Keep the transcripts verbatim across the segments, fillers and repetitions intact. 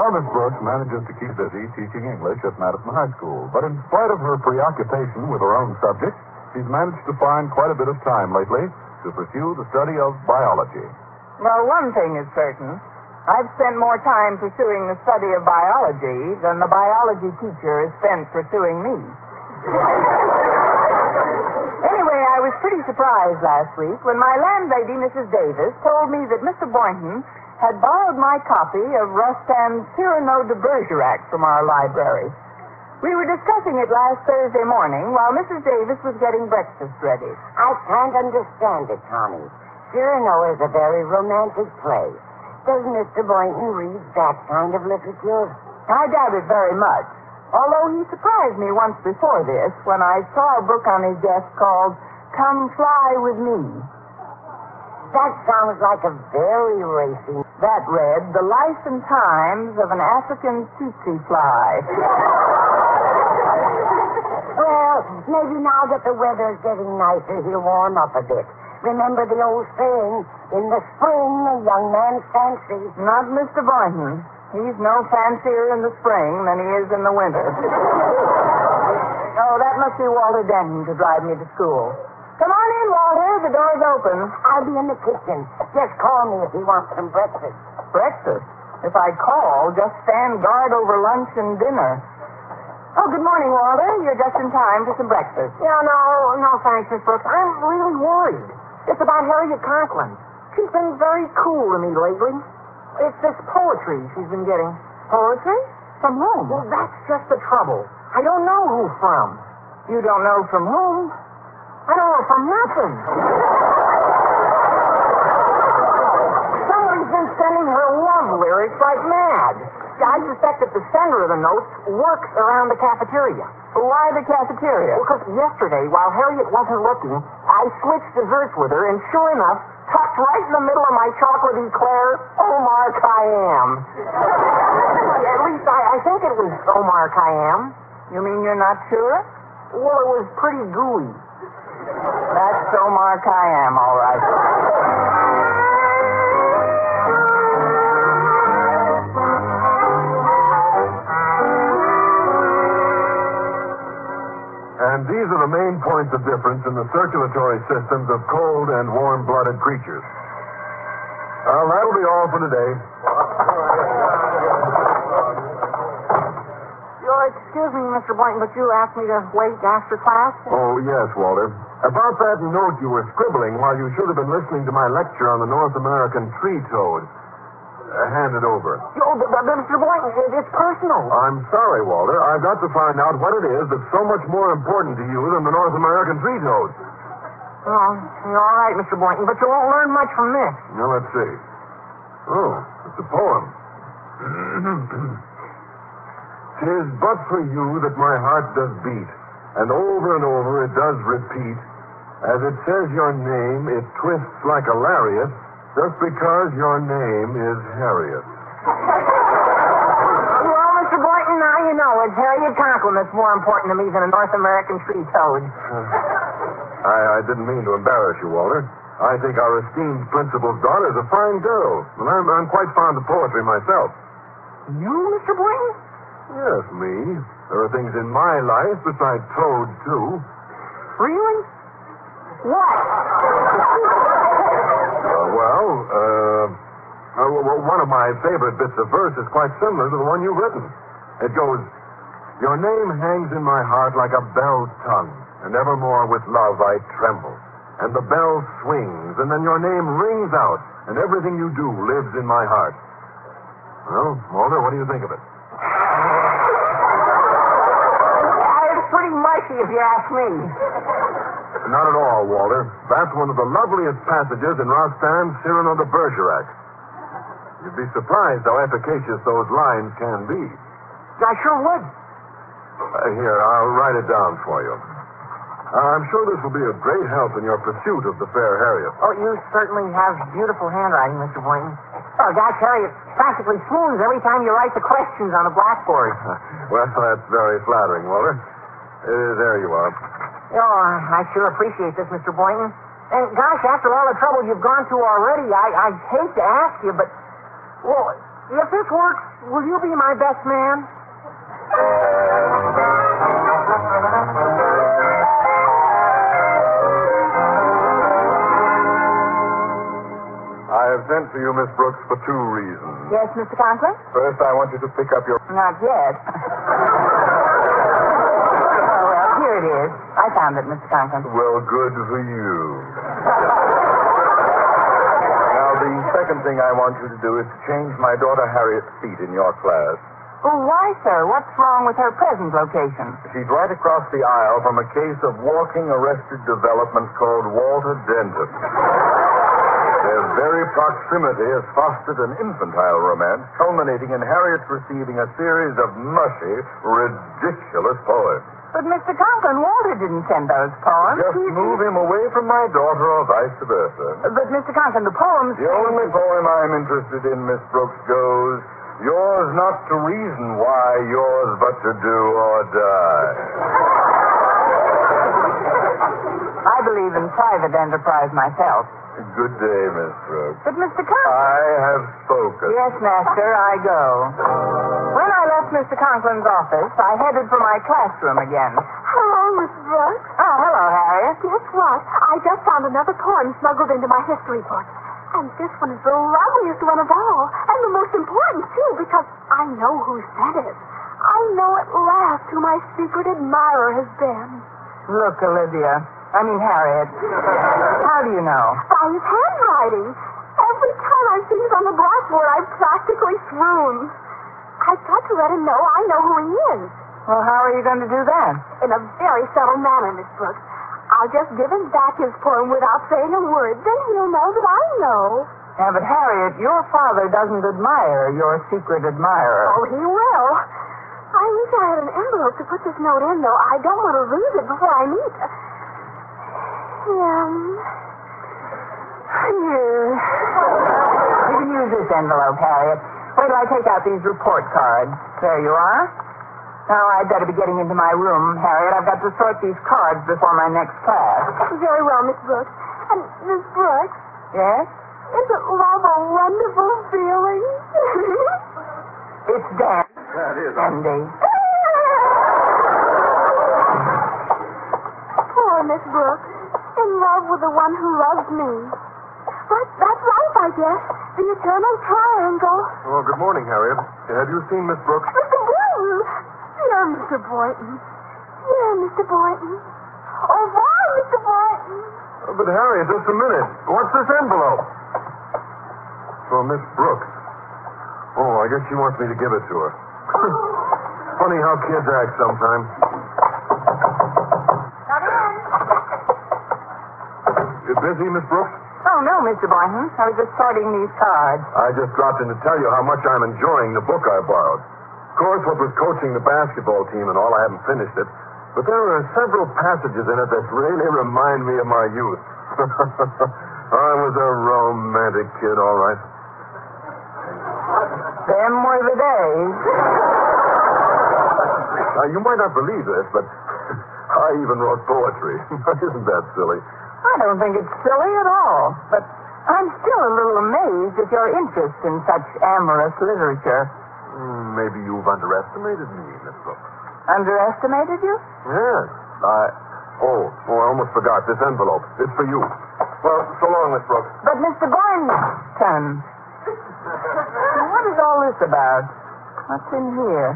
Our Miss Brooks manages to keep busy teaching English at Madison High School. But in spite of her preoccupation with her own subject, she's managed to find quite a bit of time lately to pursue the study of biology. Well, one thing is certain. I've spent more time pursuing the study of biology than the biology teacher has spent pursuing me. Anyway, I was pretty surprised last week when my landlady, Missus Davis, told me that Mister Boynton had borrowed my copy of Rostand's Cyrano de Bergerac from our library. We were discussing it last Thursday morning while Missus Davis was getting breakfast ready. I can't understand it, Tommy. Cyrano is a very romantic play. Does Mister Boynton read that kind of literature? I doubt it very much. Although he surprised me once before this when I saw a book on his desk called Come Fly With Me. That sounds like a very racy... That read, The Life and Times of an African Tsetse Fly. Well, maybe now that the weather's getting nicer, he'll warm up a bit. Remember the old saying, in the spring, a young man's fancy. Not Mister Boynton. He's no fancier in the spring than he is in the winter. Oh, that must be Walter Denton to drive me to school. Come on in, Walter. The door's open. I'll be in the kitchen. Just call me if you want some breakfast. Breakfast? If I call, just stand guard over lunch and dinner. Oh, good morning, Walter. You're just in time for some breakfast. Yeah, no, no, thanks, Miss Brooks. I'm really worried. It's about Harriet Conklin. She's been very cool to me lately. It's this poetry she's been getting. Poetry? From whom? Well, that's just the trouble. I don't know who from. You don't know from whom? I don't know from nothing. Somebody's been sending her love lyrics like mad. I suspect that the sender of the notes works around the cafeteria. Why the cafeteria? Because yesterday, while Harriet wasn't looking, I switched desserts with her, and sure enough, tucked right in the middle of my chocolate eclair, Omar Khayyam. At least I, I think it was Omar Khayyam. You mean you're not sure? Well, it was pretty gooey. That's Omar Khayyam, all right. And these are the main points of difference in the circulatory systems of cold and warm-blooded creatures. Well, that'll be all for today. You'll excuse me, Mister Boynton, but you asked me to wait after class? Oh, yes, Walter. About that note you were scribbling while you should have been listening to my lecture on the North American tree toad. Uh, hand it over. Oh, but, but Mister Boynton, it, it's personal. I'm sorry, Walter. I've got to find out what it is that's so much more important to you than the North American tree toad. Oh, you're all right, Mister Boynton, but you won't learn much from this. Now, let's see. Oh, it's a poem. "'Tis but for you that my heart does beat, and over and over it does repeat. As it says your name, it twists like a lariat, just because your name is Harriet." Well, Mister Boynton, now you know it's Harriet Conklin that's more important to me than a North American tree toad. Uh, I, I didn't mean to embarrass you, Walter. I think our esteemed principal's daughter is a fine girl, and I'm, I'm quite fond of poetry myself. You, Mister Boynton? Yes, me. There are things in my life besides toads, too. Really? What? Uh, well, uh, uh, well, one of my favorite bits of verse is quite similar to the one you've written. It goes, "Your name hangs in my heart like a bell's tongue, and evermore with love I tremble. And the bell swings, and then your name rings out, and everything you do lives in my heart." Well, Walter, what do you think of it? It's pretty mushy, if you ask me. Not at all, Walter. That's one of the loveliest passages in Rostand's Cyrano de Bergerac. You'd be surprised how efficacious those lines can be. I sure would. Uh, here, I'll write it down for you. Uh, I'm sure this will be a great help in your pursuit of the fair Harriet. Oh, you certainly have beautiful handwriting, Mister Boynton. Oh, gosh, Harriet practically swoons every time you write the questions on the blackboard. Well, that's very flattering, Walter. Uh, there you are. Oh, I sure appreciate this, Mister Boynton. And, gosh, after all the trouble you've gone through already, I, I hate to ask you, but, well, if this works, will you be my best man? I have sent for you, Miss Brooks, for two reasons. Yes, Mister Conklin? First, I want you to pick up your... Not yet. Oh, well, here it is. I found it, Mister Conklin. Well, good for you. Now, the second thing I want you to do is to change my daughter Harriet's seat in your class. Oh, why, sir? What's wrong with her present location? She's right across the aisle from a case of walking arrested development called Walter Denton. Their very proximity has fostered an infantile romance, culminating in Harriet's receiving a series of mushy, ridiculous poems. But, Mister Conklin, Walter didn't send those poems. Just He- move him away from my daughter or vice versa. But, Mister Conklin, the poems... The only poem I'm interested in, Miss Brooks, goes, yours not to reason why, yours but to do or die. I believe in private enterprise myself. Good day, Miss Brooks. But, Mister Conklin... I have spoken. Yes, Master, I go. When I left Mister Conklin's office, I headed for my classroom again. Hello, Miss Brooks. Oh, hello, Harriet. Guess what? I just found another poem smuggled into my history book. And this one is the loveliest one of all. And the most important, too, because I know who said it. I know at last who my secret admirer has been. Look, Olivia. I mean, Harriet. How do you know? By his handwriting. Every time I see it on the blackboard, I practically swoon. I've got to let him know I know who he is. Well, how are you going to do that? In a very subtle manner, Miss Brooks. I'll just give him back his poem without saying a word. Then he'll know that I know. Yeah, but Harriet, your father doesn't admire your secret admirer. Oh, he will. I wish I had an envelope to put this note in, though. I don't want to lose it before I meet... Um... Yes. You can use this envelope, Harriet. Wait till I take out these report cards. There you are. Now, I'd better be getting into my room, Harriet. I've got to sort these cards before my next class. Very well, Miss Brooks. And, Miss Brooks, Yes? isn't love a wonderful feeling? It's Dan. That is. Andy. Poor Miss Brooks. In love with the one who loves me. But that's life, I guess. The eternal triangle. Oh, good morning, Harriet. Have you seen Miss Brooks? Mister Boynton! Dear Mister Boynton. Dear Mister Boynton. Au revoir, Mister Boynton. Uh, but, Harriet, just a minute. What's this envelope? For Miss Brooks. Oh, I guess she wants me to give it to her. Funny how kids act sometimes. Come in. You busy, Miss Brooks? Oh, no, Mister Boynton. I was just sorting these cards. I just dropped in to tell you how much I'm enjoying the book I borrowed. Of course, what was coaching the basketball team and all, I haven't finished it. But there are several passages in it that really remind me of my youth. I was a romantic kid, all right. Them were the days. Now, you might not believe this, but I even wrote poetry. Isn't that silly? I don't think it's silly at all. But I'm still a little amazed at your interest in such amorous literature. Hmm, maybe you've underestimated me, Miss Brooks. Underestimated you? Yes. I... Oh, oh, I almost forgot. This envelope. It's for you. Well, so long, Miss Brooks. But Mister Boynton, what is all this about? What's in here?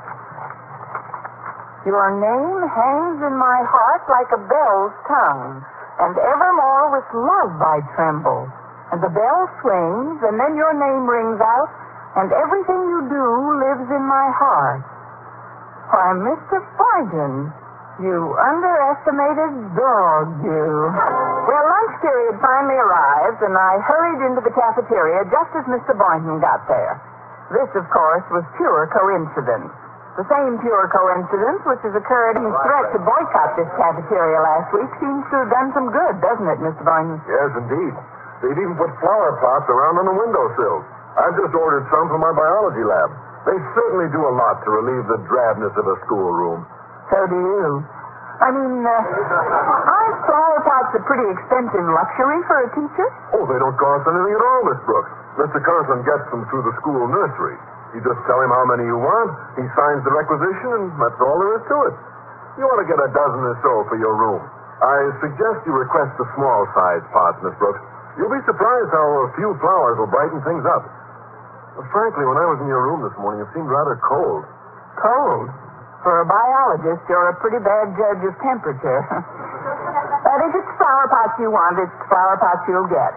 Your name hangs in my heart like a bell's tongue, and evermore with love I tremble. And the bell swings, and then your name rings out, and everything you do lives in my heart. Why, Mister Boynton, you underestimated dog, you. Well, lunch period finally arrived, and I hurried into the cafeteria just as Mister Boynton got there. This, of course, was pure coincidence. The same pure coincidence which has occurred in his threat to boycott this cafeteria last week seems to have done some good, doesn't it, Mister Boynton? Yes, indeed. They've even put flower pots around on the windowsills. I've just ordered some for my biology lab. They certainly do a lot to relieve the drabness of a schoolroom. So do you. I mean, uh, aren't flower pots a pretty expensive luxury for a teacher? Oh, they don't cost anything at all, Miss Brooks. Mister Conklin gets them through the school nursery. You just tell him how many you want, he signs the requisition, and that's all there is to it. You ought to get a dozen or so for your room. I suggest you request the small-sized pots, Miss Brooks. You'll be surprised how a few flowers will brighten things up. Well, frankly, when I was in your room this morning, it seemed rather cold. Cold? For a biologist, you're a pretty bad judge of temperature. But if it's flower pots you want, it's flower pots you'll get.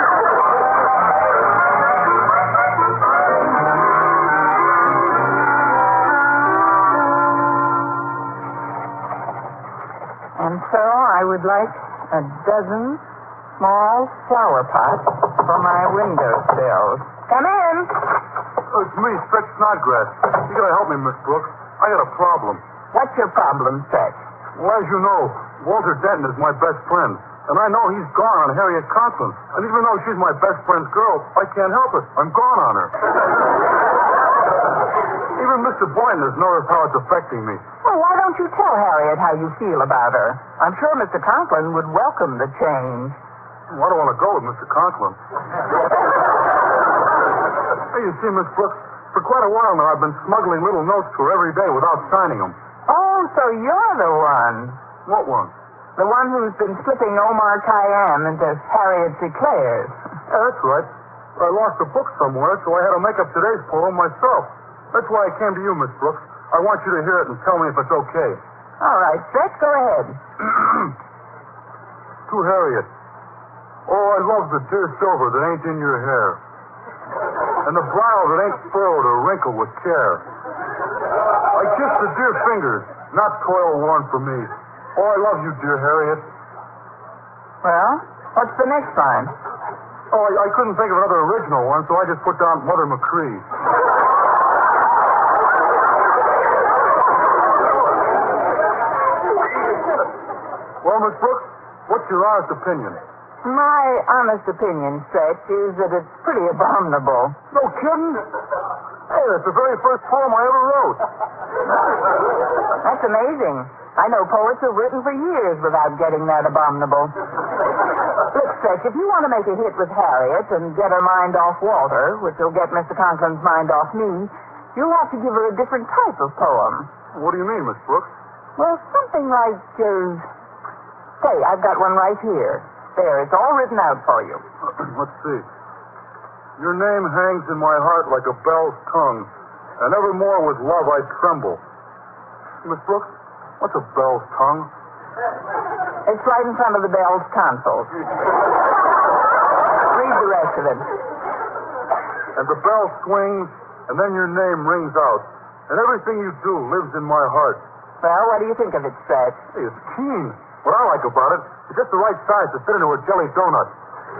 And so I would like a dozen small flower pots for my windowsills. Come in. Oh, it's me, Stretch Snodgrass. You gotta help me, Miss Brooks. I got a problem. What's your problem, Stretch? Well, as you know, Walter Denton is my best friend. And I know he's gone on Harriet Conklin. And even though she's my best friend's girl, I can't help it. I'm gone on her. Even Mister Boynton has noticed how it's affecting me. Well, why don't you tell Harriet how you feel about her? I'm sure Mister Conklin would welcome the change. Well, I don't want to go with Mister Conklin. Hey, you see, Miss Brooks, for quite a while now I've been smuggling little notes to her every day without signing them. Oh, so you're the one. What one? The one who's been slipping Omar Khayyam into Harriet Declares. Yeah, that's right. But I lost a book somewhere, so I had to make up today's poem myself. That's why I came to you, Miss Brooks. I want you to hear it and tell me if it's okay. All right, Stretch, go ahead. To Harriet. Oh, I love the dear silver that ain't in your hair. And the brow that ain't furrowed or wrinkled with care. I kiss the dear fingers, not toil worn for me. Oh, I love you, dear Harriet. Well, what's the next line? Oh, I, I couldn't think of another original one, so I just put down Mother McCree. Well, Miss Brooks, what's your honest opinion? My honest opinion, Stretch, is that it's pretty abominable. No kidding? Hey, that's the very first poem I ever wrote. That's amazing. I know poets who've written for years without getting that abominable. Look, Stretch, if you want to make a hit with Harriet and get her mind off Walter, which will get Mister Conklin's mind off me, you'll have to give her a different type of poem. What do you mean, Miss Brooks? Well, something like, uh, say, I've got one right here. There, it's all written out for you. Let's see. Your name hangs in my heart like a bell's tongue, and evermore with love I tremble. Miss Brooks, what's a bell's tongue? It's right in front of the bell's tonsils. Read the rest of it. And the bell swings, and then your name rings out, and everything you do lives in my heart. Well, what do you think of it, Stretch? Hey, it's keen. What I like about it, it's just the right size to fit into a jelly donut.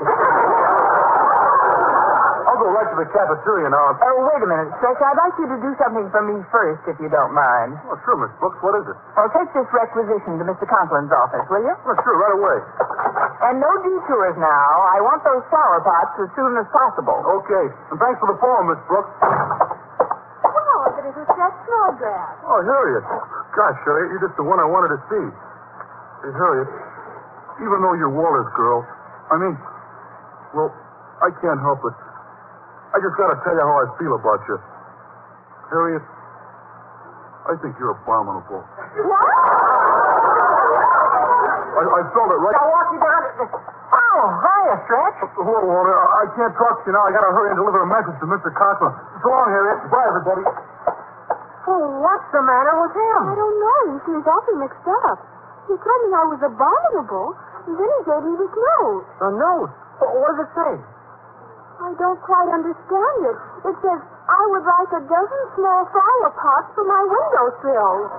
I'll go right to the cafeteria now. Oh, wait a minute, Stretch. I'd like you to do something for me first, if you don't mind. Oh, sure, Miss Brooks. What is it? Well, take this requisition to Mister Conklin's office, will you? Oh, sure, right away. And no detours now. I want those flower pots as soon as possible. Okay. And thanks for the poem, Miss Brooks. Oh, but it was just Snowgrass. Oh, Harriet. Gosh, Harriet, you're just the one I wanted to see. Hey, Harriet, even though you're Walter's girl, I mean, well, I can't help it. I just gotta tell you how I feel about you. Harriet, I think you're abominable. What? I, I felt it right... I'll walk you down to the... Oh, hiya, Stretch. Hello, Walter. I, I can't talk to you now. I gotta hurry and deliver a message to Mister Conklin. So long, Harriet. Bye, everybody. Well, what's the matter with him? I don't know. He seems awfully mixed up. He told me I was abominable, and then he gave me this note. A note? What does it say? I don't quite understand it. It says, I would like a dozen small flower pots for my windowsills.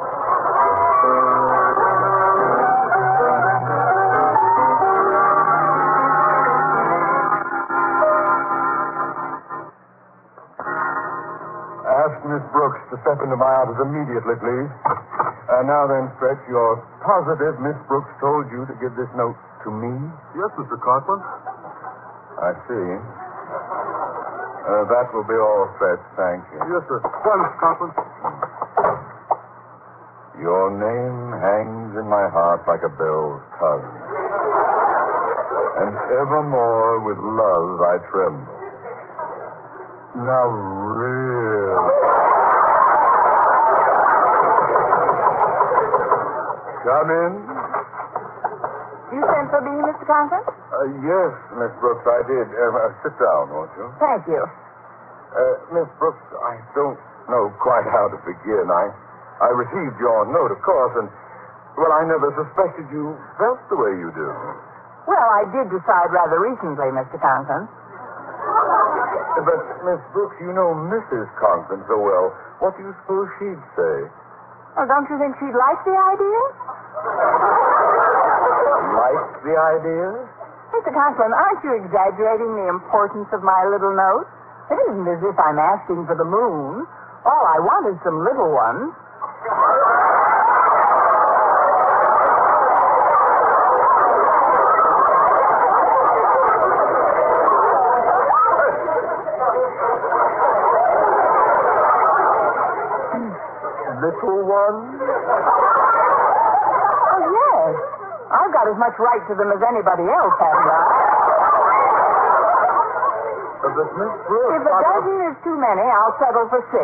Ask Miss Brooks to step into my office immediately, please. And now then, Stretch, you're positive Miss Brooks told you to give this note to me? Yes, Mister Conklin. I see. Uh, that will be all, Stretch. Thank you. Yes, sir. Bye, Mister Conklin. Your name hangs in my heart like a bell's tongue. And evermore with love I tremble. Now, really? Come in. You sent for me, Mister Conklin? Uh, yes, Miss Brooks, I did. Uh, uh, sit down, won't you? Thank you. Uh, Miss Brooks, I don't know quite how to begin. I, I received your note, of course, and, well, I never suspected you felt the way you do. Well, I did decide rather recently, Mister Conklin. But, Miss Brooks, you know Missus Conklin so well. What do you suppose she'd say? Well, don't you think she'd like the idea? Like the idea? Mister Conklin, aren't you exaggerating the importance of my little note? It isn't as if I'm asking for the moon. All I want is some little ones. Little one? Oh, yes. I've got as much right to them as anybody else, haven't I? Uh, but Miss Brooks... If a dozen is too many, I'll settle for six.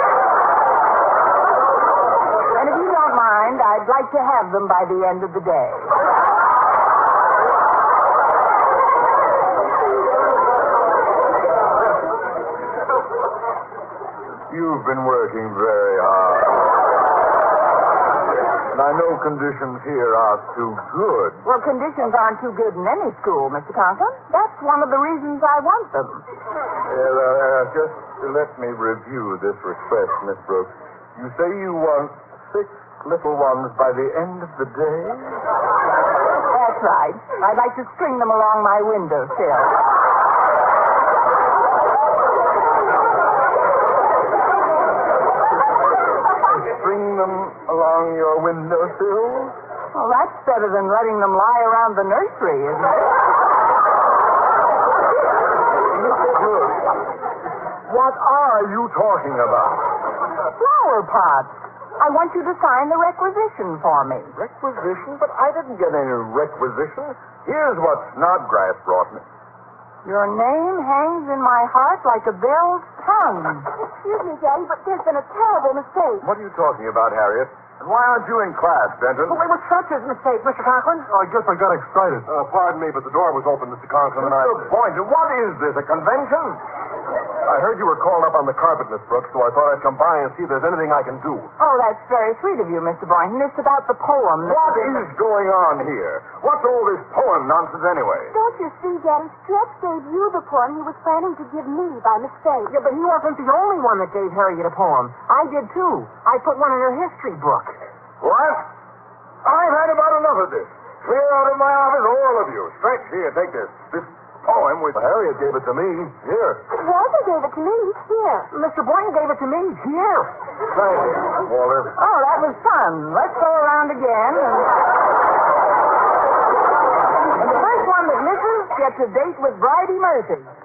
And if you don't mind, I'd like to have them by the end of the day. You've been working very hard. And I know conditions here are too good. Well, conditions aren't too good in any school, Mister Conklin. That's one of the reasons I want them. Uh, uh, just let me review this request, Miss Brooks. You say you want six little ones by the end of the day? That's right. I'd like to string them along my windowsill. String them along your windowsill? Well, that's better than letting them lie around the nursery, isn't it? Good. What are you talking about? Flower pots. I want you to sign the requisition for me. Requisition? But I didn't get any requisition. Here's what Snodgrass brought me. Your name hangs in my heart like a bell's tongue. Excuse me, Daddy, but there's been a terrible mistake. What are you talking about, Harriet? And why aren't you in class, Benton? But it was such a mistake, Mister Conklin. I guess I got excited. Uh, pardon me, but the door was open, Mister Conklin, and I... Mister Boynton, what is this, a convention? I heard you were called up on the carpet, Miss Brooks, so I thought I'd come by and see if there's anything I can do. Oh, that's very sweet of you, Mister Boynton. It's about the poem. What is going on here? What's all this poem nonsense anyway? Don't you see, Daddy? Stretch gave you the poem he was planning to give me by mistake. Yeah, but he wasn't the only one that gave Harriet a poem. I did, too. I put one in her history book. What? I've had about enough of this. Clear out of my office, all of you. Stretch, here, take this. This poem with... Harriet gave it to me. Here. Walter gave it to me. Here. Mister Boynton gave it to me. Here. Thank you, Walter. Oh, that was fun. Let's go around again. And, and the first one that misses gets a date with Bridie Murphy.